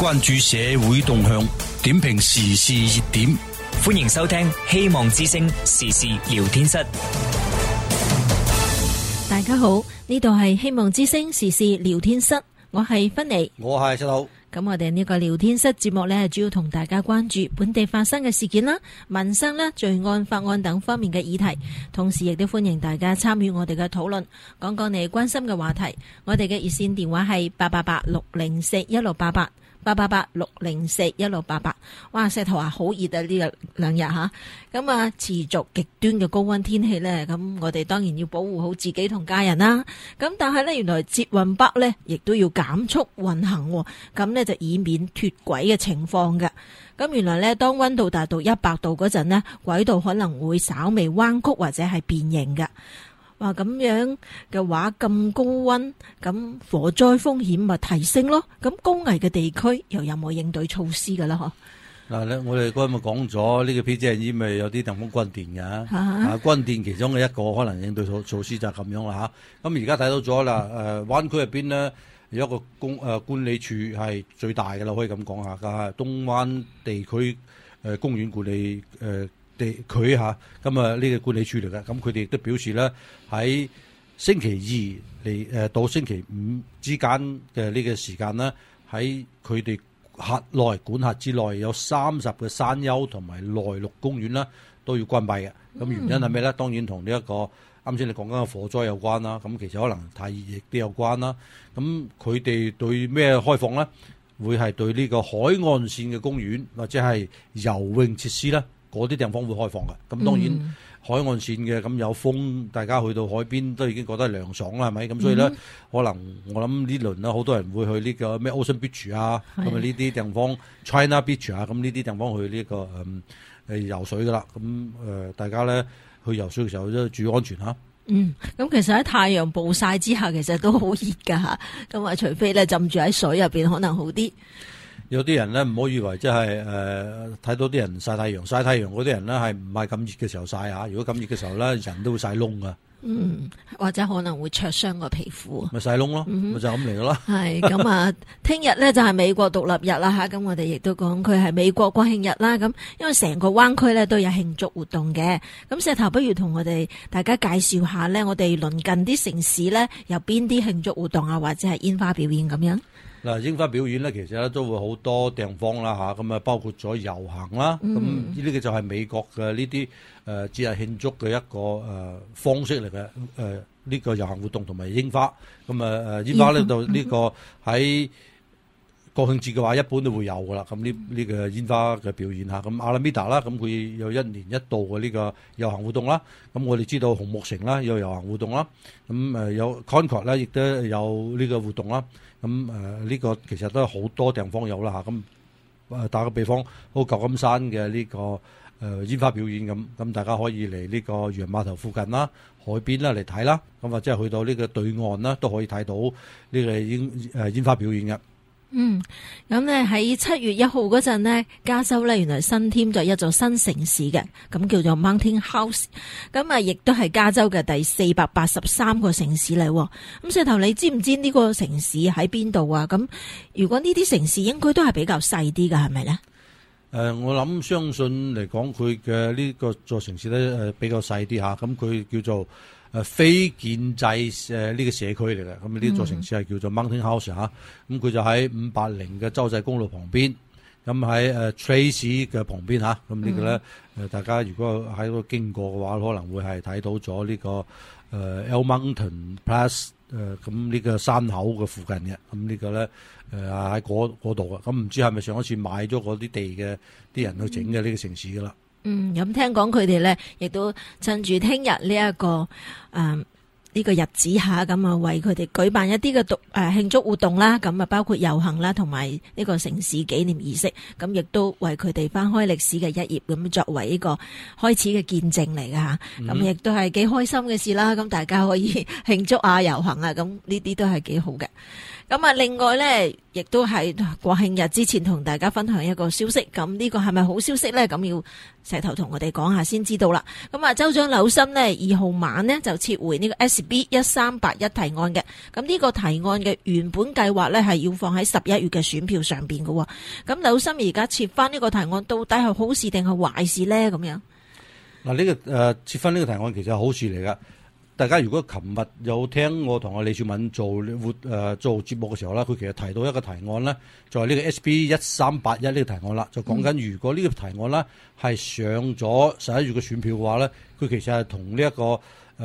關注社會動向，點評時事熱點。 歡迎收聽希望之聲時事聊天室。 大家好，呢度係希望之聲時事聊天室，我係芬妮， 我係細佬。 咁我哋呢個聊天室節目呢，係主要同大家關注本地發生嘅事件啦、民生啦、罪案、法案等方面嘅議題，同時亦都歡迎大家參與我哋嘅討論，講講你關心嘅話題。我哋嘅熱線電話係888-604-1688。888-604-1688。哇，石頭啊，好熱啊！呢兩日吓，咁啊持續極端嘅高溫天氣呢，咁我哋當然要保護好自己同家人啦。咁但係呢，原來捷運北呢亦都要減速運行，咁呢就以免脫軌嘅情況嘅。咁原來呢，當溫度達到100度嗰陣呢，軌道可能會稍微彎曲或者係變形嘅。哇，咁樣嘅話咁高溫，咁火災風險咪提升咯？咁高危嘅地區又有冇應對措施噶啦？嗬， 嗱，我哋嗰日咪講咗呢個 PG&E 咪有啲地方關電嘅，關電其中嘅一個可能應對措施就係咁樣啦吓。咁而家睇到咗啦，灣區入邊呢，有一個管理處係最大嘅啦，可以咁講下噶，東灣地區公園管理地區吓，咁啊呢個管理處嚟嘅，咁佢哋亦都表示咧，喺星期二嚟到星期五之間嘅呢個時間呢，喺佢哋轄內管轄之內有30個山丘同埋內陸公園啦，都要關閉嘅。咁原因係咩咧？當然同呢一個啱先你講緊嘅火災有關啦。咁其實可能太熱亦都有關啦。咁佢哋對咩開放咧？會係對呢個海岸線嘅公園或者係游泳設施咧，嗰啲地方會開放嘅。咁當然海岸線嘅咁有風，大家去到海邊都已經覺得涼爽啦，係咪？咁所以咧，可能我諗呢輪咧，好多人會去呢個咩 Ocean Beach 啊，咁啊呢啲地方 China Beach 啊，咁呢啲地方去呢個游水噶啦。咁大家咧去游水嘅時候都注意安全嚇。 咁其實喺太陽暴曬之下，其實都好熱噶嚇。咁啊，除非咧浸住喺水入邊，可能好啲。 有啲人咧唔好以為即係睇到啲人曬太陽嗰啲人咧係唔係咁熱嘅時候曬啊？如果咁熱嘅時候咧，人都會曬燶噶。 或者可能會灼傷個皮膚。 咪曬燶咯，咪就咁嚟噶咯。 係咁啊！聽日咧就係美國獨立日啦嚇，咁我哋亦都講佢係美國國慶日啦。咁因為成個灣區咧都有慶祝活動嘅。咁石頭不如同我哋大家介紹下咧，我哋鄰近啲城市咧有邊啲慶祝活動啊，或者係煙花表演咁樣。 嗱，煙花表演咧，其實咧都會好多地方啦嚇，咁啊包括咗遊行啦，咁呢個就係美國嘅呢啲節日慶祝嘅一個方式嚟嘅，呢個遊行活動同埋煙花，咁啊煙花咧就呢個喺國慶節嘅話，一般都會有噶啦。咁呢個煙花嘅表演嚇，咁阿拉米達啦，咁佢有1年1度嘅呢個遊行活動啦。咁我哋知道紅木城啦有遊行活動啦，咁有 Concord 咧亦都有呢個活動啦。咁呢個其實都係好多地方有啦嚇。咁打個比方，好舊金山嘅呢個煙花表演咁大家可以嚟呢個漁人碼頭附近啦、海邊啦嚟睇啦。咁或者係去到呢個對岸啦，都可以睇到呢個煙花表演嘅。 咁呢喺7月1號嗰陣呢，加州呢原來新添咗一座新城市嘅，咁叫做 Mountain House， 咁啊亦都係加州嘅第483個城市嚟。咁石頭，你知唔知呢個城市喺邊度啊？咁如果呢啲城市應該都係比較細啲㗎，係咪呢？ 我諗相信嚟講，佢嘅呢個座城市咧比較細啲嚇，咁佢叫做非建制呢個社區嚟嘅，咁呢座城市係叫做 Mountain House 嚇，咁佢就喺580嘅州際公路旁邊，咁喺Tracy 嘅旁邊嚇，咁呢個咧大家如果喺嗰度經過嘅話，可能會係睇到咗呢個El Mountain Pass 咁呢個山口嘅附近嘅，咁呢個咧喺嗰度啊，咁唔知係咪上一次買咗嗰啲地嘅啲人去整嘅呢個城市噶啦？ 咁聽講佢哋咧，亦都趁住聽日呢一個呢個日子下，咁啊為佢哋舉辦一啲嘅慶祝活動啦，咁啊包括遊行啦，同埋呢個城市紀念儀式，咁亦都為佢哋翻開歷史嘅一頁，咁作為呢個開始嘅見證嚟㗎吓，咁亦都係幾開心嘅事啦。咁大家可以慶祝啊、遊行啊，咁呢啲都係幾好嘅。 咁啊，另外咧，亦都係國慶日之前同大家分享一個消息。咁呢個係咪好消息咧？咁要石頭同我哋講下先知道啦。咁啊，州長紐森呢2號晚呢就撤回呢個 SB 1381提案嘅。咁呢個提案嘅原本計劃咧係要放喺11月嘅選票上邊嘅。咁紐森而家撤翻呢個提案，到底係好事定係壞事咧？咁樣嗱，呢個撤翻呢個提案其實係好事嚟噶。大家如果琴日有聽我同阿李兆敏做節目嘅時候咧，佢其實提到一個提案咧，就係呢個 SB 1381呢個提案啦，就講緊如果呢個提案咧係上咗11月嘅選票嘅話咧，佢其實係同呢一個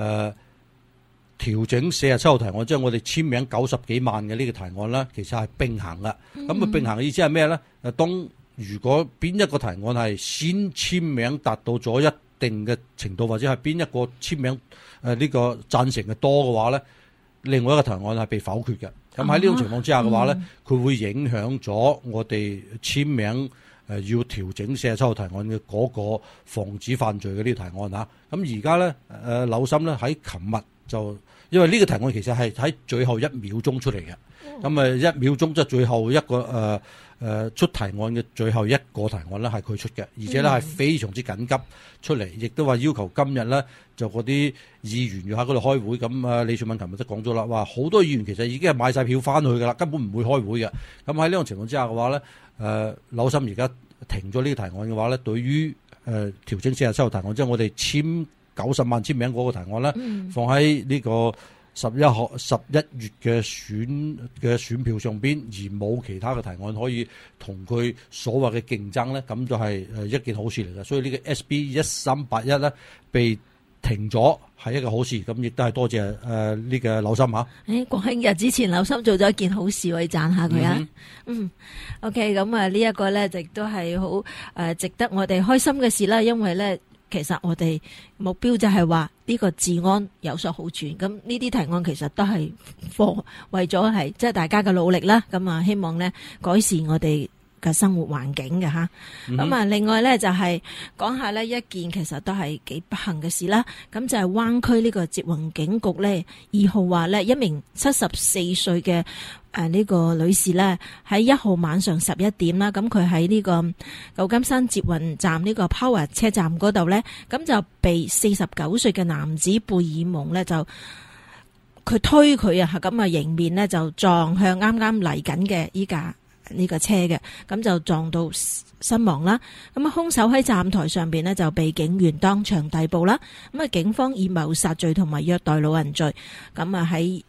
調整47號提案，即係我哋簽名90幾萬嘅呢個提案咧，其實係並行嘅。咁啊並行嘅意思係咩咧？當如果邊一個提案係先簽名達到咗一定嘅程度，或者係邊一個簽名呢個贊成嘅多嘅話咧，另外一個提案係被否決嘅。咁喺呢種情況之下嘅話咧，佢會影響咗我哋簽名要調整47號提案嘅嗰個防止犯罪嘅呢個提案嚇。咁而家咧紐森咧喺琴日就，因為呢個提案其實係喺最後1秒鐘出嚟嘅，咁1秒鐘即係最後一個出提案嘅最後一個提案咧係佢出嘅，而且咧係非常之緊急出嚟，亦都話要求今日咧就嗰啲議員要喺嗰度開會。咁李兆敏琴日都講咗啦，話好多議員其實已經係買晒票翻去㗎啦，根本唔會開會嘅。咁喺呢種情況之下嘅話咧，紐森而家停咗呢個提案嘅話咧，對於調整47號提案，即係我哋簽90萬簽名嗰個提案咧，放喺呢個11月嘅選票上邊，而冇其他嘅提案可以同佢所謂嘅競爭咧，咁就係一件好事嚟嘅。所以呢個 SB 1381咧被停咗係一個好事，咁亦都係多謝呢個紐森嚇。 國慶日之前紐森做咗一件好事，我要讚下佢啊。OK， 咁啊呢一個咧亦都係好值得我哋開心嘅事啦，因為咧。其實我哋目標就係話呢個治安有所好轉，咁呢啲提案其實都係為咗係即係大家嘅努力啦。咁啊，希望咧改善我哋嘅生活環境嘅吓。咁啊，另外咧就係講下呢一件其實都係幾不幸嘅事啦。咁就係灣區呢個捷運警局咧2號話咧，一名74歲嘅呢個女士呢，喺1號晚上11點啦，咁佢喺呢個舊金山捷運站呢個 Power 車站嗰度呢，咁就被49歲嘅男子貝爾蒙呢，就佢推佢啊，咁啊迎面呢，就撞向啱啱嚟緊嘅依架呢個車嘅，咁就撞到身亡啦。咁啊，兇手喺站台上邊呢，就被警員當場逮捕啦。咁啊，警方以謀殺罪同埋虐待老人罪，咁啊喺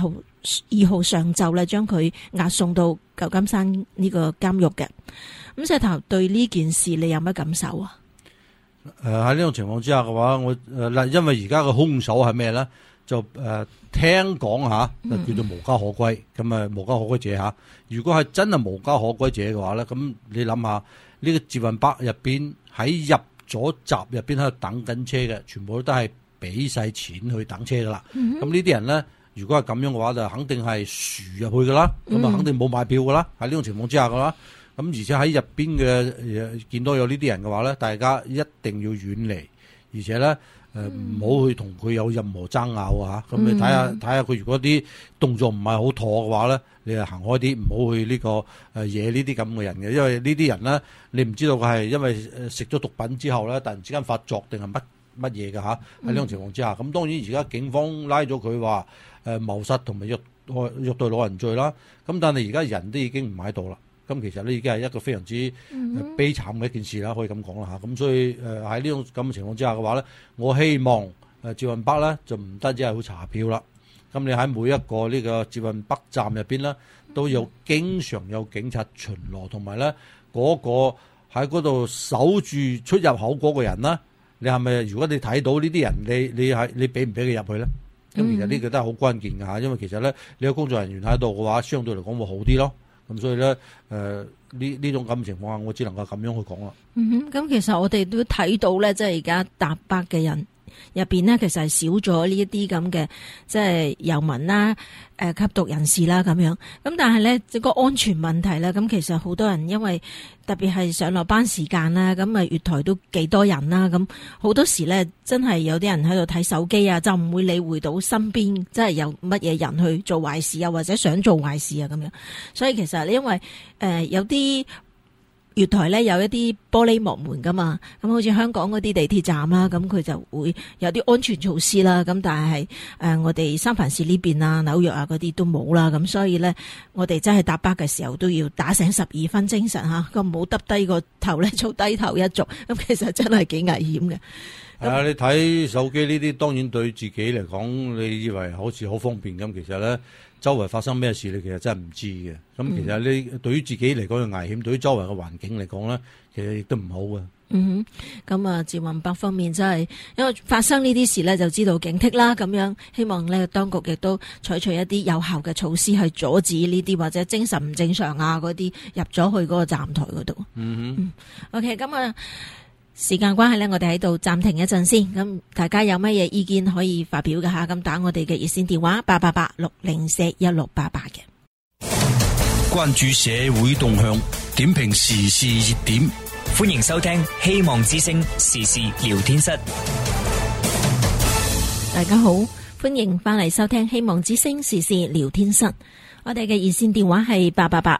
2號上晝咧，將佢押送到舊金山呢個監獄嘅。咁石頭對呢件事你有乜感受啊？ 喺呢種情況之下嘅話，我因為而家嘅兇手係咩咧？就聽講吓，叫做無家可歸。咁啊，無家可歸者吓。如果係真係無家可歸者嘅話咧，咁你諗下呢個捷運北入邊喺入咗閘入邊喺度等緊車嘅，全部都係俾晒錢去等車噶啦。咁呢啲人咧。如果係咁樣嘅話，就肯定係輸入去噶啦，咁啊肯定冇買票噶啦。喺呢種情況之下嘅話，咁而且喺入邊嘅見到有呢啲人嘅話咧，大家一定要遠離，而且咧唔好去同佢有任何爭拗啊！咁你睇下佢如果啲動作唔係好妥嘅話咧，你就行開啲，唔好去呢個惹呢啲咁嘅人嘅，因為呢啲人咧，你唔知道佢係因為食咗毒品之後咧，突然之間發作定係乜嘢嘅嚇？喺呢種情況之下，咁當然而家警方拉咗佢話謀殺同埋虐待老人罪啦。咁但係而家人都已經唔喺度啦。咁其實呢已經係一個非常之悲慘嘅一件事啦，可以咁講啦嚇。咁所以喺呢種咁嘅情況之下嘅話咧，我希望捷運北咧就唔單止係好查票啦。咁你喺每一個呢個捷運北站入邊咧，都有經常有警察巡邏，同埋咧嗰個喺嗰度守住出入口嗰個人啦。你係咪？如果你睇到呢啲人，你俾唔俾佢入去咧？咁其實呢個都係好關鍵㗎嚇，因為其實咧你有工作人員喺度嘅話，相對嚟講會好啲咯。咁所以咧，呢種咁嘅情況下，我只能夠咁樣去講啦。 咁其實我哋都睇到咧，即係而家搭北嘅人入邊呢，其實係少咗呢一啲咁嘅即係遊民啦、吸毒人士啦咁樣。咁但係咧，個安全問題咧，咁其實好多人因為特別係上落班時間啦，咁啊月台都幾多人啦，咁好多時咧真係有啲人喺度睇手機啊，就唔會理會到身邊真係有乜嘢人去做壞事啊，或者想做壞事啊咁樣。所以其實因為有啲月台咧有一啲玻璃幕門噶嘛，咁好似香港嗰啲地鐵站啦，咁佢就會有啲安全措施啦。咁但係我哋三藩市呢邊啊、紐約啊嗰啲都冇啦。咁所以咧，我哋真係搭巴嘅時候都要打醒12分精神吓，咁唔好耷低個頭咧做低頭一族。咁其實真係幾危險嘅。 你睇手機呢啲，當然對自己嚟講，你以為好似好方便咁，其實咧周圍發生咩事，你其實真係唔知嘅。咁其實你對於自己嚟講嘅危險，對於周圍嘅環境嚟講咧，其實亦都唔好嘅。 咁啊，捷運北方面真係因為發生呢啲事咧，就知道警惕啦。咁樣希望咧，當局亦都採取一啲有效嘅措施去阻止呢啲或者精神唔正常啊嗰啲入咗去嗰個站台嗰度。OK， 咁啊。時間關係呢，我哋喺度暫停一陣先。咁大家有乜嘢意見可以發表嘅吓，咁打我哋嘅熱線電話888-604-1688嘅。 關注社會動向，點評時事熱點， 歡迎收聽希望之聲時事聊天室。 大家好，歡迎翻嚟收聽希望之聲時事聊天室。我哋嘅熱線電話係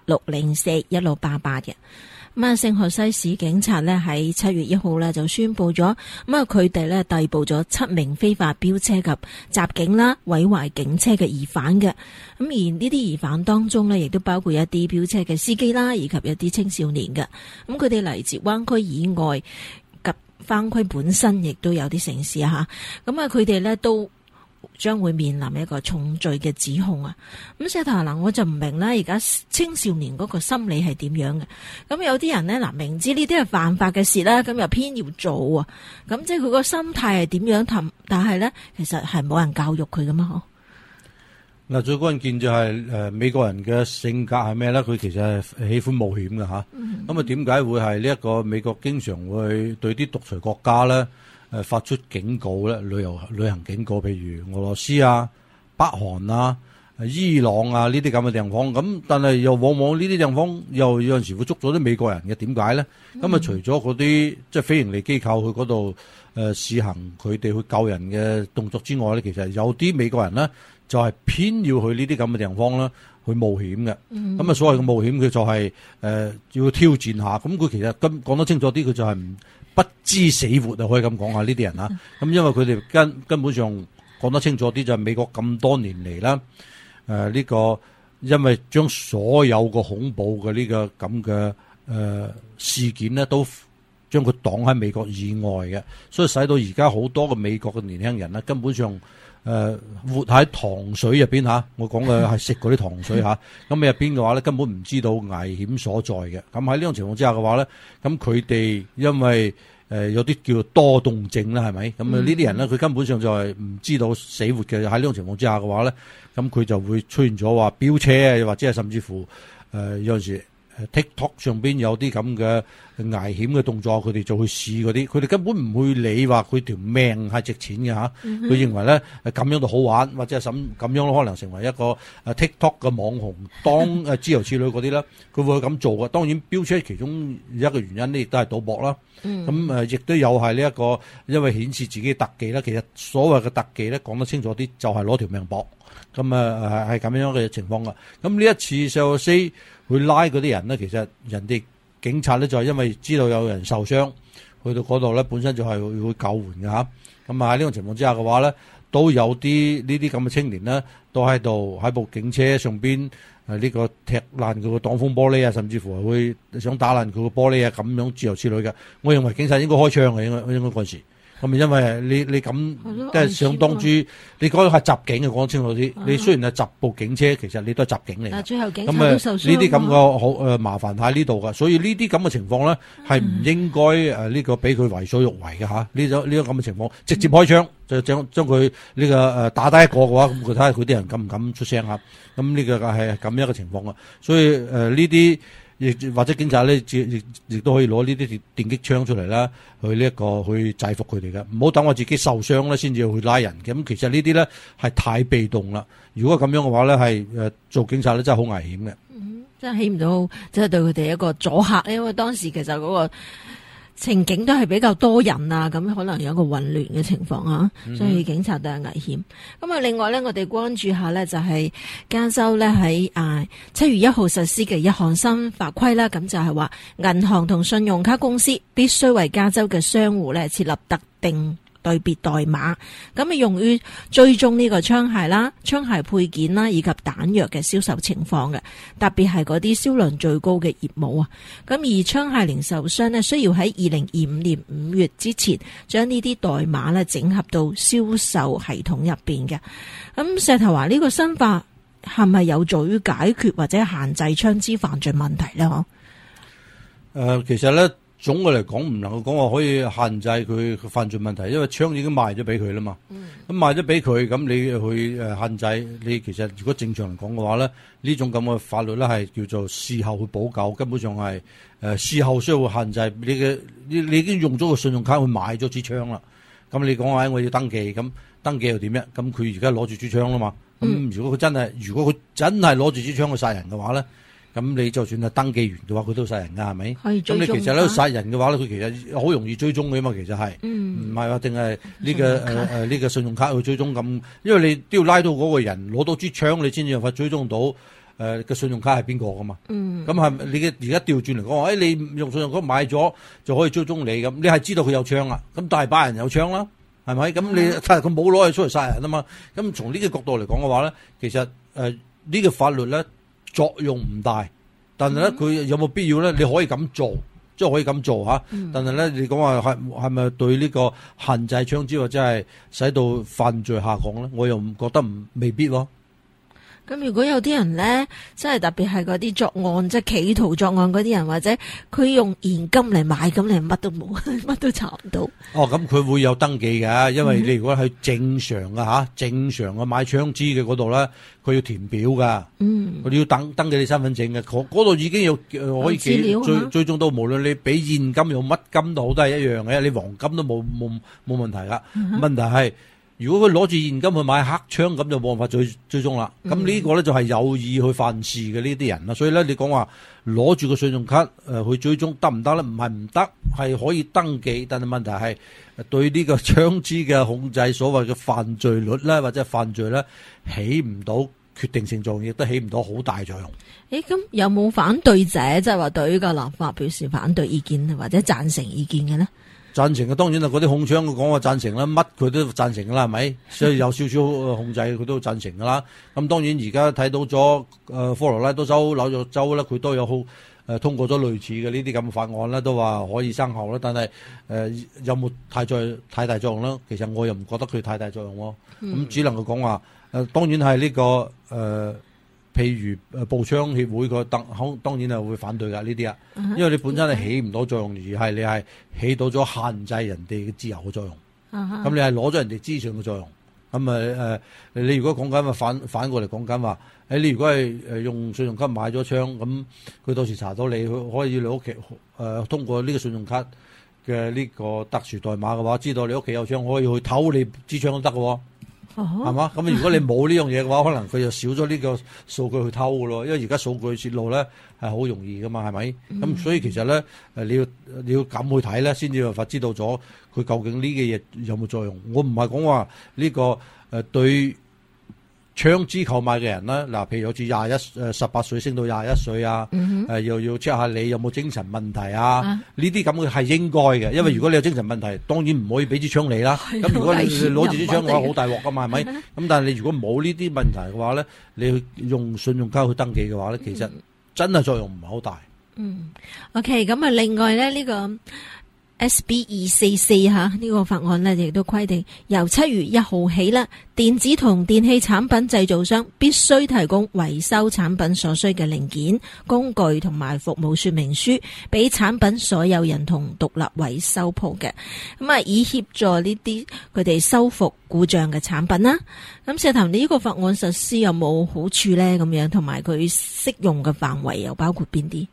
888-604-1688嘅。咁啊，聖荷西市警察呢喺7月1號呢就宣布咗，咁啊佢哋呢逮捕咗7名非法飆車及襲警啦、毀壞警車嘅疑犯嘅。咁而呢啲疑犯當中呢，亦都包括一啲飆車嘅司機啦，以及一啲青少年嘅。咁佢哋嚟自灣區以外及灣區本身，亦都有啲城市啊吓。咁啊，佢哋呢都將會面臨一個重罪嘅指控啊！咁石頭嗱，我就唔明啦，而家青少年嗰個心理係點樣嘅？咁有啲人呢，嗱，明知呢啲係犯法嘅事啦，咁又偏要做啊！咁即係佢個心態係點樣？但係呢，其實係冇人教育佢噶嘛？ 嗱，最關鍵就係美國人嘅性格係咩咧？佢其實係喜歡冒險嘅吓。咁點解會係呢一個美國經常會對啲獨裁國家咧？發出警告咧，旅行警告，譬如俄羅斯啊、北韓啊、伊朗啊呢啲咁嘅地方。咁但係又往往呢啲地方又有陣時會捉咗啲美國人嘅，點解咧？咁啊，除咗嗰啲即係非營利機構去嗰度試行佢哋去救人嘅動作之外咧，其實有啲美國人咧就係偏要去呢啲咁嘅地方咧去冒險嘅。咁啊，所謂嘅冒險佢就係要挑戰下。咁佢其實講得清楚啲，佢就係不知死活啊，可以咁講下呢啲人啊。咁因為佢哋根本上講得清楚啲，就係美國咁多年嚟啦，呢個因為將所有個恐怖嘅呢個咁嘅事件呢，都將佢擋喺美國以外嘅，所以使到而家好多嘅美國嘅年輕人呢，根本上活喺糖水入邊吓。我講嘅係食嗰啲糖水吓。咁入邊嘅話咧，根本唔知道危險所在嘅。咁喺呢種情況之下嘅話咧，咁佢哋因為有啲叫做多動症啦，係咪？咁呢啲人咧，佢根本上就係唔知道死活嘅。喺呢種情況之下嘅話咧，咁佢就會出現咗話飆車啊，或者係甚至乎有陣時TikTok 上邊有啲咁嘅危險嘅動作，佢哋就去試嗰啲，佢哋根本唔會理話佢條命係值錢嘅吓。佢認為咧咁樣就好玩，或者係咁樣可能成為一個TikTok 嘅網紅，當諸如此類嗰啲咧，佢會去咁做嘅。當然飆車其中一個原因呢，亦都係賭博啦。咁亦都有係呢一個，因為顯示自己特技啦。其實所謂嘅特技咧，講得清楚啲，就係攞條命搏。咁係咁樣嘅情況噶。咁呢一次聖荷西會拉嗰啲人呢，其實人哋警察咧就係因為知道有人受傷，去到嗰度咧本身就係會救援嘅吓。咁喺呢種情況之下嘅話咧，都有啲呢啲咁嘅青年呢，都喺度喺部警車上邊呢個踢爛佢個擋風玻璃啊，甚至乎係會想打爛佢個玻璃啊，咁樣諸如此類嘅。我認為警察應該開槍嘅，應該嗰陣時。咁因為你咁即係想當住你講係襲警嘅，講清楚啲。你雖然係襲部警車，其實你都係襲警嚟。 但最後警察都受傷。呢啲咁嘅好麻煩喺呢度噶，所以呢啲咁嘅情況咧係唔應該呢個俾佢為所欲為嘅吓。呢種咁嘅情況，直接開槍就將佢呢個打低一個嘅話，咁佢睇下佢啲人敢唔敢出聲吓。咁呢個係咁樣嘅情況啊。所以呢啲亦或者警察咧，亦都可以攞呢啲電擊槍出嚟啦，去呢一個去制服佢哋嘅。唔好等我自己受傷咧，先至去拉人嘅。咁其實呢啲咧係太被動啦。如果咁樣嘅話咧，係做警察咧真係好危險嘅。 真係起唔到，即係對佢哋一個阻嚇，因為當時其實嗰個情景都係比較多人啊，咁可能有一個混亂嘅情況啊，所以警察都係危險。咁啊，另外咧，我哋關注下咧，就係加州咧喺7月1號實施嘅一項新法規啦，咁就係話銀行同信用卡公司必須為加州嘅商戶咧設立特定對別代碼，咁啊用於追蹤呢個槍械啦、槍械配件啦以及彈藥嘅銷售情況嘅，特別係嗰啲銷量最高嘅業務啊。咁而槍械零售商呢，需要喺2025年5月之前將呢啲代碼呢整合到銷售系統入邊嘅。咁石頭話呢個新法係咪有助於解決或者限制槍支犯罪問題呢？ 其實咧。總嘅嚟講，唔能夠講話可以限制佢犯罪問題，因為槍已經賣咗俾佢啦嘛。咁賣咗俾佢，咁你去限制你，其實如果正常嚟講嘅話咧，呢種咁嘅法律咧係叫做事後去補救，根本上係事後需要限制你已經用咗個信用卡去買咗支槍啦。咁你講話我要登記，咁登記又點樣？咁佢而家攞住支槍啦嘛。咁如果佢真係攞住支槍去殺人嘅話咧？咁你就算係登記完嘅話，佢都殺人噶，係咪？咁你其實咧殺人嘅話咧，佢其實好容易追蹤嘅嘛，其實係，唔係話定係呢個信用卡去追蹤咁，因為你都要拉到嗰個人攞到支槍，你先至有法追蹤到個信用卡係邊個噶嘛。咁係你而家調轉嚟講，你用信用卡買咗就可以追蹤你咁，你係知道佢有槍啦，咁大把人有槍啦，係咪？咁你佢冇攞去出嚟殺人啊嘛。咁從呢個角度嚟講嘅話咧，其實呢個法律咧。作用唔大，但係咧佢有冇必要咧？你可以咁做，即係可以咁做吓。但係咧，你講話係咪對呢個限制槍支或者係使到犯罪下降咧？我又唔覺得未必咯。 咁如果有啲人咧，即係特別係嗰啲作案，即係企圖作案嗰啲人，或者佢用現金嚟買，咁你乜都冇，乜都查唔到。 咁佢會有登記嘅，因為你如果係正常嘅正常嘅買槍支嘅嗰度咧，佢要填表噶，佢要登記你身份證嘅，嗰度已經有可以追蹤到，無論你俾現金用乜金都好，都係一樣嘅，你黃金都冇問題噶。問題係。如果佢攞住現金去買黑槍，咁就冇辦法追蹤啦。咁呢個咧就係有意去犯事嘅呢啲人啦。所以咧，你講話攞住個信用卡去追蹤得唔得咧？唔係唔得，係可以登記，但係問題係對呢個槍支嘅控制，所謂嘅犯罪率咧或者犯罪咧，起唔到決定性作用，亦都起唔到好大作用。 咁有冇反對者，即係話對呢個立法表示反對意見或者贊成意見嘅呢？ 贊成嘅當然係嗰啲控槍佢講話贊成啦，乜佢都贊成噶啦，係咪？所以有少少控制佢都贊成噶啦。咁當然而家睇到咗科羅拉多州、紐約州咧，佢都有通過咗類似嘅呢啲咁嘅法案啦，都話可以生效啦。但係有冇太大作用咧？其實我又唔覺得佢太大作用喎。咁只能夠講話當然係呢個譬如步槍協會佢當然係會反對㗎呢啲啊，因為你本身係起唔到作用，而係你係起到咗限制人哋嘅自由嘅作用。咁你係攞咗人哋資訊嘅作用。咁你如果講緊反過嚟講緊話，你如果係用信用卡買咗槍，咁佢到時查到你，可以你屋企通過呢個信用卡嘅呢個特殊代碼嘅話，知道你屋企有槍，可以去偷你支槍都得嘅。係嘛？咁如果你冇呢樣嘢嘅話，可能佢就少咗呢個數據去偷嘅咯。因為而家數據泄露咧係好容易噶嘛，係咪？咁所以其實咧你要咁去睇咧，先至有辦法知道咗佢究竟呢個嘢有冇作用。我唔係講話呢個對槍支購買嘅人啦，嗱，譬如好似18歲升到21歲啊，又要 check 下你有冇精神問題啊，呢啲咁嘅係應該嘅，因為如果你有精神問題，當然唔可以俾支槍你啦。咁如果你攞住支槍嘅話，好大鑊噶嘛，係咪？咁但係你如果冇呢啲問題嘅話咧，你去用信用卡去登記嘅話咧，其實真係作用唔係好大。 OK， 咁啊，另外咧呢個SB 244呢個法案呢，亦都規定由7月1號起啦，電子同電器產品製造商必須提供維修產品所需嘅零件、工具同埋服務說明書俾產品所有人同獨立維修鋪嘅，咁啊以協助呢啲佢哋修復故障嘅產品啦。咁石頭，呢個法案實施有冇好處呢？咁樣同埋佢適用嘅範圍又包括邊啲？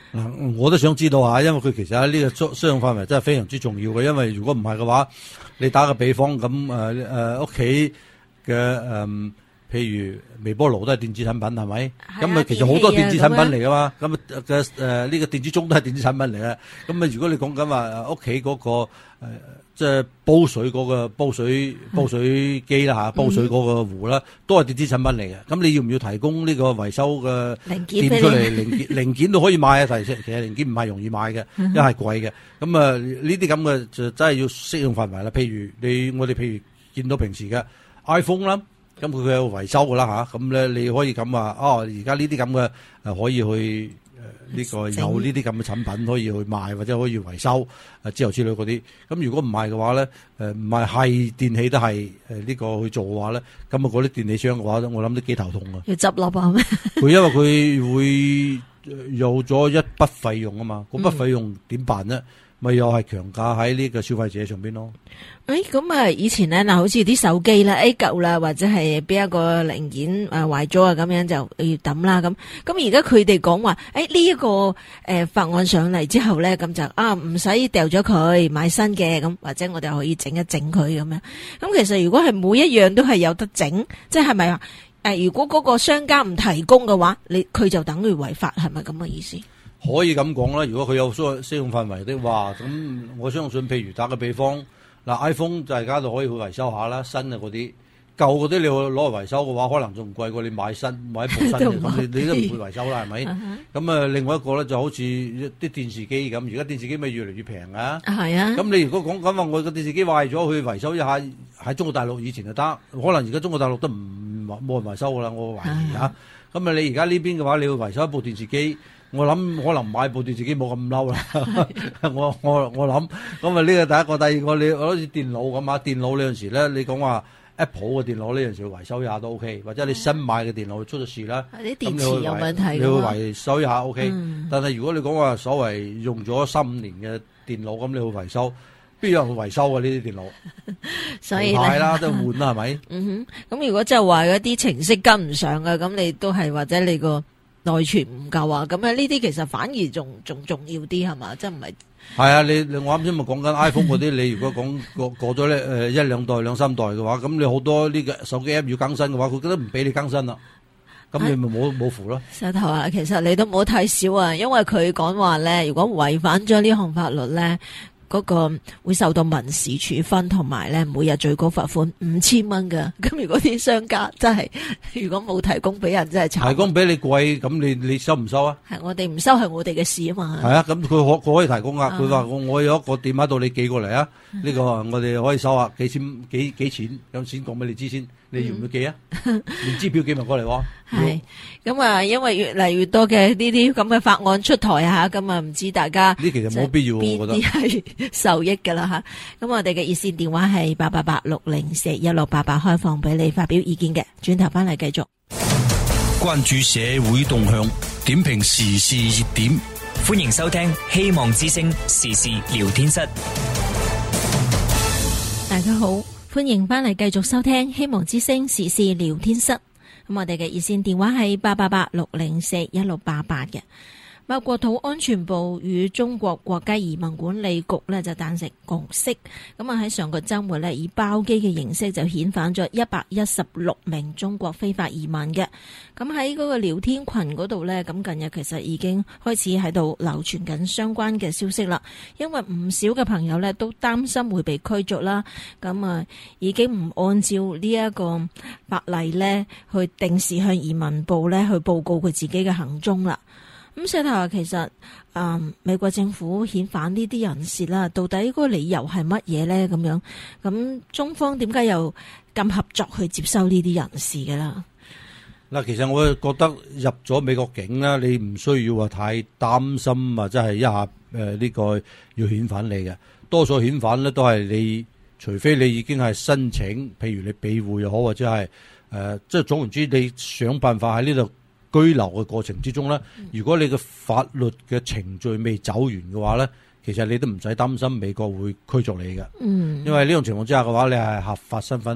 嗱，我都想知道下，因為佢其實喺呢個適用範圍真係非常之重要嘅。因為如果唔係嘅話，你打個比方咁屋企嘅譬如微波爐都係電子產品係咪？咁其實好多電子產品嚟噶嘛。咁呢個電子鐘都係電子產品嚟嘅。咁如果你講緊話屋企嗰個即係煲水嗰個煲水機啦嚇，煲水嗰個壺啦，都係電子產品嚟嘅。咁你要唔要提供呢個維修嘅店出嚟？零件都可以買啊，其實零件唔係容易買嘅，一係貴嘅。咁呢啲咁嘅就真係要適用範圍啦。譬如我哋見到平時嘅 iPhone 啦。咁佢有維修噶啦嚇，咁咧你可以咁話，而家呢啲咁嘅可以去呢個有呢啲咁嘅產品可以去賣或者可以維修之後之類嗰啲。咁如果唔係嘅話咧，唔係電器都係呢個去做嘅話咧，咁嗰啲電器商嘅話，我諗都幾頭痛啊！ 要執笠啊咩？ 佢因為佢會有咗一筆費用啊嘛，嗰筆費用點辦呢？咪又係強加喺呢個消費者上邊咯。 咁啊，以前咧嗱，好似啲手機啦，舊啦，或者係邊一個零件壞咗啊，咁樣就要抌啦。咁而家佢哋講話，呢一個法案上嚟之後咧，咁就唔使掉咗佢，買新嘅咁，或者我哋可以整一整佢咁樣。咁其實如果係每一樣都係有得整，即係咪話如果嗰個商家唔提供嘅話，佢就等於違法，係咪咁嘅意思？ 可以咁講啦，如果佢有適用範圍的話，咁我相信，譬如打個比方，iPhone 就係家度可以去維修下啦，新嘅嗰啲，舊嗰啲你攞嚟維修嘅話，可能仲貴過你買一部新嘅，咁你都唔會維修啦，係咪？咁另外一個咧就好似啲電視機咁，而家電視機咪越嚟越平啊。係啊。咁你如果講緊話，我個電視機壞咗，去維修一下，喺中國大陸以前就得，可能而家中國大陸都冇人維修噶啦，我懷疑嚇。咁你而家呢邊嘅話，你要維修一部電視機。我諗可能買部電視機冇咁嬲啦，我諗咁呢個第一個，第二個你好似電腦咁啊，電腦呢陣時咧，你講話 Apple 嘅電腦呢陣時維修一下都 OK，或者你新買嘅電腦出咗事啦， 啲電池有問題， 你會維修一下 OK，但係如果你講話所謂用咗3-5年嘅電腦，咁你會維修，邊有人去維修啊？呢啲電腦， 所以係啦，都換啦，係咪？ 咁如果就話嗰啲程式跟唔上嘅，咁你都係或者你個內存唔夠啊，咁呢啲其實反而仲重要啲係嘛？即係唔係？係啊，我啱先咪講緊 iPhone 嗰啲，你如果講過咗咧1-2代、2-3代嘅話，咁你好多呢個手機 app 要更新嘅話，佢都唔俾你更新啦，咁你咪冇符咯。石頭啊，其實你都唔好睇少啊，因為佢講話咧，如果違反咗呢項法律咧，嗰個會受到民事處分，同埋咧每日最高罰款5000蚊噶。咁如果啲商家真係如果冇提供俾人，真係慘。提供俾你貴，咁你收唔收啊？係我哋唔收，係我哋嘅事啊嘛。係啊，咁佢可以提供啊。佢話我有一個電話到你寄過嚟啊。呢個我哋可以收下幾錢，有錢講俾你知先。你要唔要寄啊？連支票寄埋過嚟喎。係咁啊，因為越嚟越多嘅呢啲咁嘅法案出台啊，咁啊唔知大家呢其實冇必要，我覺得邊啲係受益噶啦吓。咁我哋嘅熱線電話係888-604-1688，開放俾你發表意見嘅。轉頭翻嚟繼續關注社會動向，點評時事熱點， 歡迎收聽希望之聲時事聊天室。 大家好，歡迎翻嚟繼續收聽希望之聲時事聊天室。咁我哋嘅熱線電話係888-604-1688嘅。國土安全部與中國國家移民管理局呢就達成共識，咁啊喺上個週末呢，以包機嘅形式就遣返咗116名中國非法移民嘅。咁喺嗰個聊天群嗰度呢，咁近日其實已經開始喺度流傳緊相關嘅消息啦。因為唔少嘅朋友呢都擔心會被驅逐啦，咁啊已經唔按照呢一個法例呢去定時向移民部呢去報告佢自己嘅行蹤啦。咁石頭話其實美國政府遣返呢啲人士啦，到底嗰個理由係乜嘢咧？咁樣咁中方點解又咁合作去接收呢啲人士嘅啦？ 嗱，其實我覺得入咗美國境啦，你唔需要話太擔心啊，即係一下呢個要遣返你嘅。多數遣返咧都係你，除非你已經係申請，譬如你庇護又好，或者係即係總言之，你想辦法喺呢度居留嘅過程之中咧，如果你嘅法律嘅程序未走完嘅話咧，其實你都唔使擔心美國會驅逐你嘅。因為呢種情況之下嘅話，你係合法身份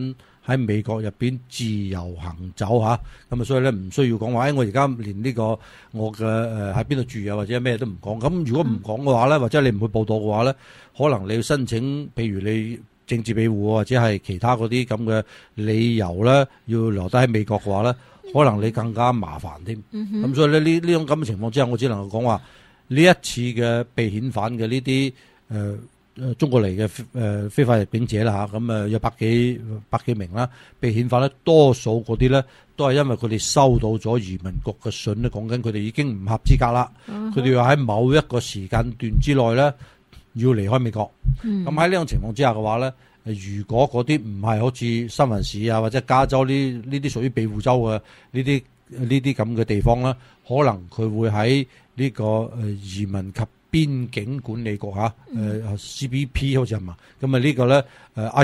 喺美國入邊自由行走嚇，咁啊所以咧唔需要講話，我而家連呢個我嘅喺邊度住啊或者咩都唔講。咁如果唔講嘅話咧，或者你唔去報道嘅話咧，可能你要申請，譬如你政治庇護或者係其他嗰啲咁嘅理由咧，要留低喺美國嘅話咧，可能你更加麻煩添。咁所以咧呢種咁嘅情況之下，我只能夠講話呢一次嘅被遣返嘅呢啲中國嚟嘅非法入境者啦嚇，咁有百幾名啦，被遣返咧，多數嗰啲咧都係因為佢哋收到咗移民局嘅信咧，講緊佢哋已經唔合資格啦，佢哋要喺某一個時間段之內咧要離開美國。咁喺呢種情況之下嘅話咧，如果嗰啲唔係好似三藩市啊或者加州呢啲屬於庇護州嘅呢啲咁嘅地方咧，可能佢會喺呢個移民及邊境管理局CBP 好似係嘛，咁啊呢個咧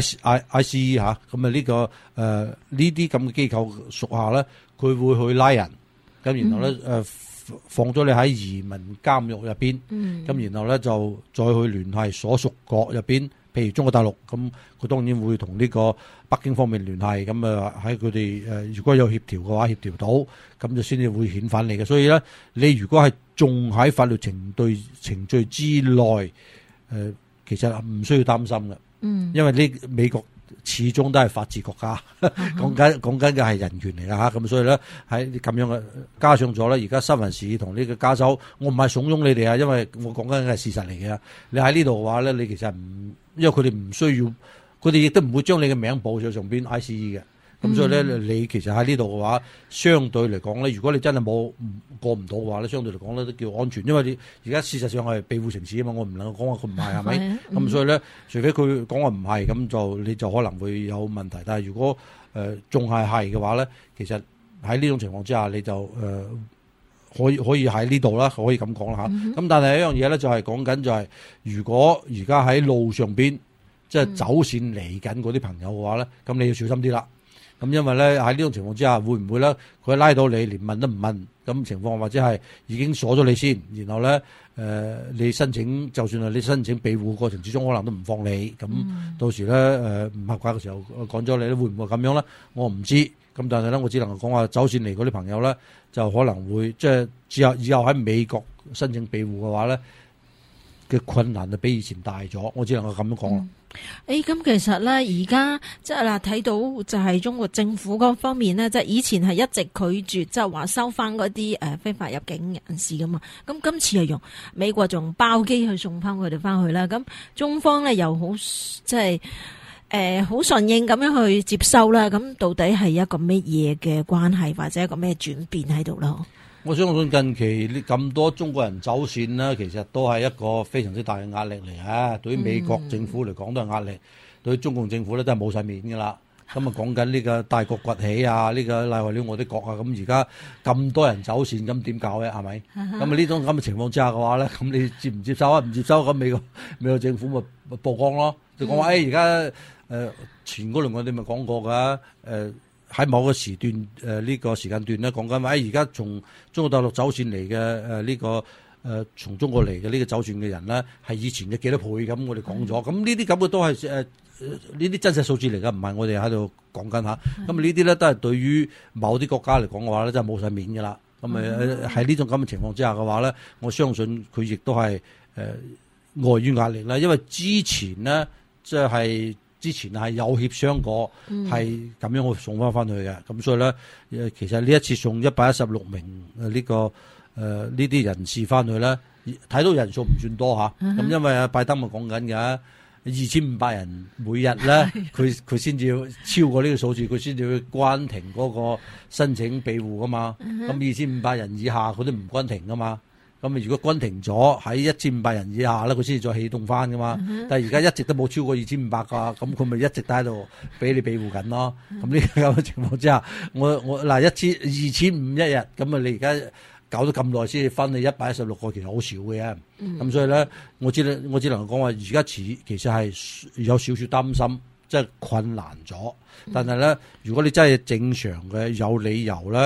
ICE 嚇，咁啊呢個呢啲咁嘅機構屬下咧，佢會去拉人，咁然後咧放咗你喺移民監獄入邊，咁然後咧就再去聯繫所屬國入邊，譬如中國大陸，咁佢當然會同呢個北京方面聯繫，咁啊喺佢哋如果有協調嘅話，協調到，咁就先至會遣返你嘅。所以咧，你如果係仲喺法律程序之內，其實唔需要擔心嘅，因為呢美國始終都係法治國家，講緊嘅係人權嚟㗎嚇，咁所以咧喺咁樣嘅加上咗咧，而家三藩市同呢個加州，我唔係慫恿你哋啊，因為我講緊嘅係事實嚟嘅。你喺呢度嘅話咧，你其實唔，因為佢哋唔需要，佢哋亦都唔會將你嘅名報咗上邊 ICE 嘅。咁所以咧，你其實喺呢度嘅話，相對嚟講咧，如果你真係過唔到嘅話咧，相對嚟講咧都叫安全，因為你而家事實上係庇護城市啊嘛，我唔能夠講話佢唔係，係咪？咁所以咧，除非佢講話唔係，咁就你就可能會有問題。但係如果仲係嘅話咧，其實喺呢種情況之下，你就可以喺呢度啦，可以咁講啦嚇。咁但係一樣嘢咧，就係講緊就係，如果而家喺路上邊即係走線嚟緊嗰啲朋友嘅話咧，咁你要小心啲啦。咁因為咧喺呢種情況之下，會唔會咧佢拉到你連問都唔問咁情況，或者係已經鎖咗你先，然後咧你申請，就算係你申請庇護過程之中，可能都唔放你。咁到時咧唔合格嘅時候趕咗你咧，會唔會咁樣咧？我唔知。咁但係咧，我只能夠講話走線嚟嗰啲朋友咧，就可能會即係以後喺美國申請庇護嘅話咧嘅困難就比以前大咗。我只能夠咁樣講啦。 咁其實咧，而家即係嗱，睇到就係中國政府嗰方面咧，即係以前係一直拒絕，即係話收翻嗰啲非法入境人士噶嘛。咁今次係用美國仲包機去送翻佢哋翻去啦。咁中方咧又好即係好順應咁樣去接收啦。咁到底係一個乜嘢嘅關係，或者一個咩轉變喺度咯？ 我相信近期呢咁多中國人走線呢，其實都係一個非常之大嘅壓力嚟啊！對於美國政府嚟講都係壓力，對於中共政府咧都係冇晒面噶啦。咁啊講緊呢個大國崛起啊，呢個賴壞了我的國啊，咁而家咁多人走線，咁點搞咧？係咪？咁啊呢種咁嘅情況之下嘅話咧，咁你接唔接收啊？唔接收咁美國政府咪曝光咯，就講話而家前嗰輪我哋咪講過噶喺某個時段呢個時間段咧，講緊話而家從中國大陸走線嚟嘅呢個從中國嚟嘅呢個走線嘅人咧，係以前嘅幾多倍咁，我哋講咗。咁呢啲咁嘅都係呢啲真實數字嚟㗎，唔係我哋喺度講緊嚇。咁呢啲咧都係對於某啲國家嚟講嘅話咧，真係冇晒面㗎啦。咁喺呢種咁嘅情況之下嘅話咧，我相信佢亦都係礙於壓力啦。因為之前呢，即係。之前係有協商過，係咁樣去送翻去嘅。咁所以咧，其實呢一次送116名呢啲人士翻去咧，睇到人數唔算多嚇。咁因為拜登咪講緊嘅2500人每日咧，佢先至要超過呢個數字，佢先至會關停嗰個申請庇護噶嘛。咁2500人以下，佢都唔關停噶嘛。咁如果關停咗喺1500人以下咧，佢先至再啟動翻噶嘛。但係而家一直都冇超過2500噶，咁佢咪一直都喺度俾你庇護緊咯。咁呢個咁嘅情況之下，我嗱2500一日，咁啊你而家搞咗咁耐先至分你116個，其實好少嘅。咁所以咧，我只能夠講話，而家其實係有少少擔心，即係困難咗。但係咧，如果你真係正常嘅有理由咧，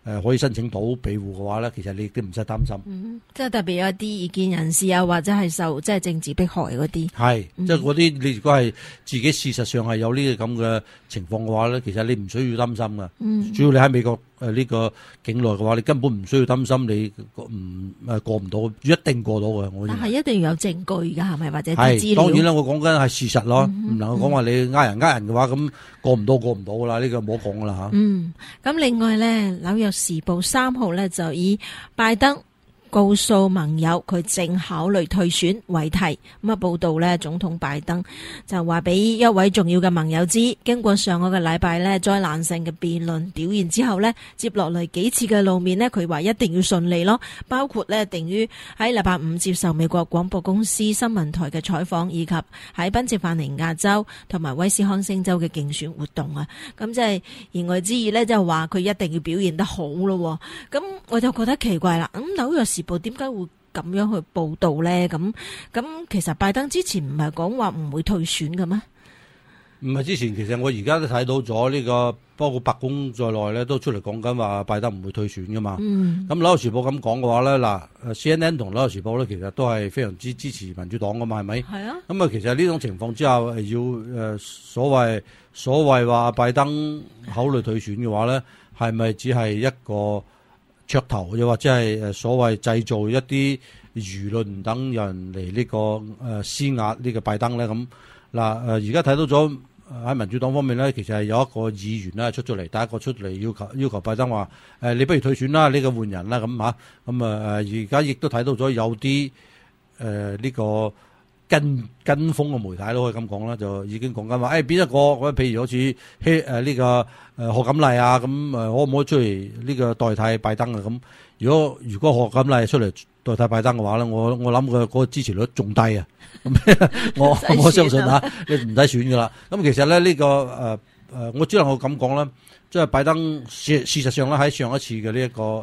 可以申請到庇護嘅話咧，其實你亦都唔使擔心。 即係特別有一啲異見人士啊，或者係受即係政治迫害嗰啲， 係即係嗰啲你如果係自己事實上係有呢個咁嘅情況嘅話咧，其實你唔需要擔心噶。主要你喺美國呢個境內嘅話，你根本唔需要擔心你過唔到，一定過到嘅。 但係一定要有證據噶，係咪或者啲資料？ 當然啦，我講緊係事實咯，唔能夠講話你呃人嘅話，咁過唔到噶啦，呢個冇講噶啦吓。 咁另外咧，紐約時報3號咧就以拜登告訴盟友佢正考慮退選為題，咁啊報道呢，總統拜登就話俾一位重要嘅盟友知，經過上個嘅禮拜呢災難性嘅辯論表現之後呢，接落嚟幾次嘅露面呢，佢話一定要順利咯，包括呢定於喺禮拜五接受美國廣播公司新聞台嘅採訪，以及喺賓夕法尼亞州同埋威斯康星州嘅競選活動啊，咁即係言外之意呢，就係話佢一定要表現得好咯，咁我就覺得奇怪啦，咁紐約時報點解會咁樣去報道呢？咁其實拜登之前唔係講話唔會退選嘅咩？ 唔係之前，其實我而家都睇到咗呢個，包括白宮在內咧，都出嚟講緊話拜登唔會退選噶嘛。咁紐約時報咁講嘅話咧，嗱 CNN 同紐約時報咧，其實都係非常之支持民主黨噶嘛，係咪？係啊。咁啊，其實呢種情況之下，要所謂話拜登考慮退選嘅話咧，係咪只係一個噱頭，又或者係所謂製造一啲輿論等人嚟呢個施壓呢個拜登咧？咁而家睇到咗喺民主黨方面咧，其實係有一個議員咧出咗嚟，第一個出嚟要求拜登話你不如退選啦，呢個換人啦咁嚇。咁而家亦都睇到咗有啲呢個跟風嘅媒體都可以咁講啦，就已經講緊話邊一個譬如好似呢個賀錦麗啊，咁可唔可以出嚟呢個代替拜登啊？咁如果賀錦麗出嚟代替拜登嘅話咧，我諗佢嗰個支持率仲低啊！咁我相信嚇你唔使選噶啦。咁其實咧呢個我只能夠咁講啦，即係拜登事實上咧喺上一次嘅呢一個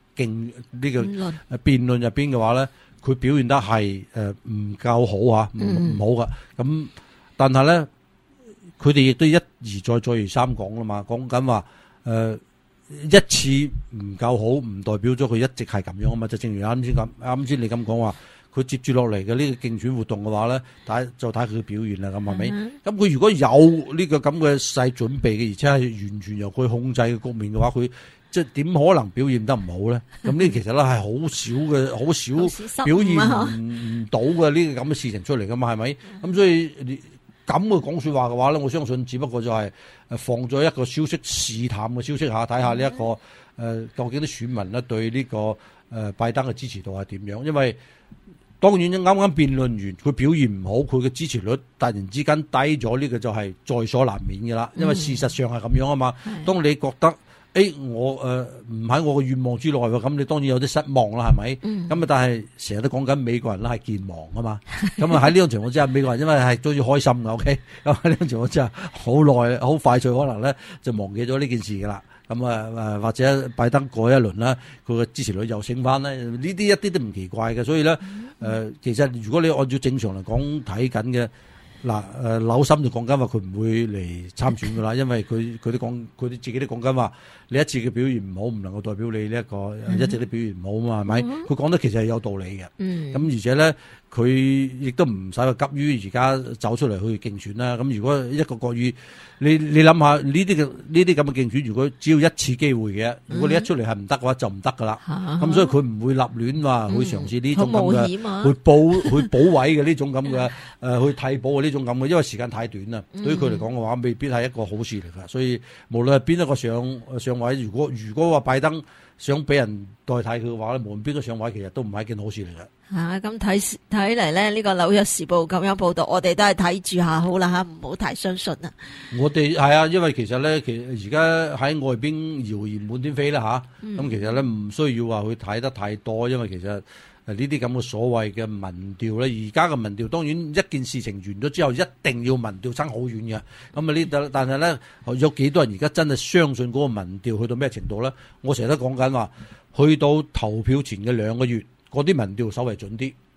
辯論入邊嘅話咧，佢表現得係唔夠好啊，唔好噶。咁但係咧，佢哋亦都一而再而三講啦嘛，講緊話一次唔夠好，唔代表咗佢一直係咁樣啊嘛。就正如啱先你咁講話，佢接住落嚟嘅呢個競選活動嘅話咧，睇佢嘅表現啦，咁係咪？咁佢如果有呢個咁嘅細準備嘅，而且係完全由佢控制嘅局面嘅話，佢即係點可能表現得唔好咧？咁呢其實咧係好少表現唔到嘅呢個咁嘅事情出嚟噶嘛，係咪？咁所以咁嘅講說話嘅話咧，我相信只不過就係放咗一個消息試探嘅消息下，睇下呢一個究竟啲選民咧對呢個拜登嘅支持度係點樣？因為當然啱啱辯論完，佢表現唔好，佢嘅支持率突然之間低咗，呢個就係在所難免嘅啦。因為事實上係咁樣啊嘛。當你覺得我唔喺我嘅願望之內喎，咁你當然有啲失望啦，係咪？咁但係成日都講緊美國人啦係健忘啊嘛。咁喺呢種情況之下，美國人因為係最開心嘅，OK。咁喺呢種情況之下，好快脆可能咧就忘記咗呢件事㗎啦。咁或者拜登過一輪啦，佢嘅支持率又升翻咧，呢啲一啲都唔奇怪嘅。所以咧其實如果你按照正常嚟講睇緊嘅。紐森就講緊話佢唔會嚟參選噶啦，因為佢哋自己都講緊話，你一次嘅表現唔好，唔能夠代表你呢一個一直都表現唔好啊嘛，係咪？佢講得其實係有道理嘅。咁而且咧，佢亦都唔使話急於而家走出嚟去競選啦。咁如果一個國語，你諗下呢啲咁嘅競選，如果只要一次機會嘅，如果你一出嚟係唔得嘅話，就唔得噶啦。咁所以佢唔會立亂話會嘗試呢種咁嘅去補位嘅呢種咁嘅去替補嘅呢種咁嘅，因為時間太短啦。對於佢嚟講嘅話，未必係一個好事嚟噶。所以無論係邊一個上位，如果話拜登想俾人代替佢嘅話咧，無論邊個上位，其實都唔係一件好事嚟嘅。咁睇嚟咧，呢個紐約時報咁樣報道，我哋都係睇住下好啦吓，唔好太相信啊。我哋係啊，因為其實咧，而家喺外邊謠言滿天飛啦吓，咁其實咧唔需要話去睇得太多，因為其實呢啲咁嘅所謂嘅民調咧，而家嘅民調當然一件事情完咗之後，一定要民調爭好遠嘅。咁但係咧有幾多人而家真係相信嗰個民調去到咩程度咧？我成日都講緊話，去到投票前嘅2個月。嗰啲民調稍微準啲，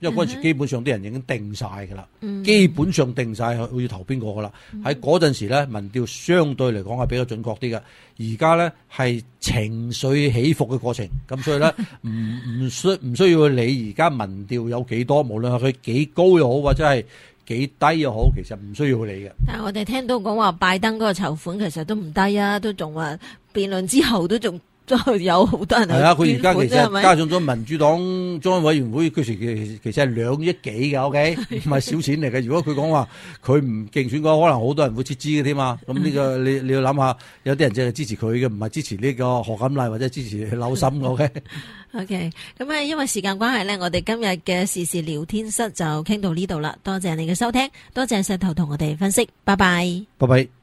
因為嗰陣時基本上啲人已經定晒㗎啦，基本上定晒要投邊個㗎啦。喺嗰陣時咧，民調相對嚟講係比較準確啲嘅。而家咧係情緒起伏嘅過程，咁所以咧唔需要理而家民調有幾多，無論係佢幾高又好，或者係幾低又好，其實唔需要理嘅。 但係我哋聽到講話拜登嗰個籌款其實都唔低啊，都仲話辯論之後都仲有好多人係啊， 佢而家其實加上咗民主黨中央委員會，佢其實係2億幾嘅，OK， 唔係少錢嚟嘅。如果佢講話佢唔競選嘅話，可能好多人會撤資嘅添嘛。咁呢個你要諗下，有啲人淨係支持佢嘅，唔係支持呢個賀錦麗或者支持柳森嘅，OK。 OK， 咁因為時間關係咧，我哋今日嘅時事聊天室就傾到呢度啦。多謝你嘅收聽，多謝石頭同我哋分析，拜拜。 拜拜。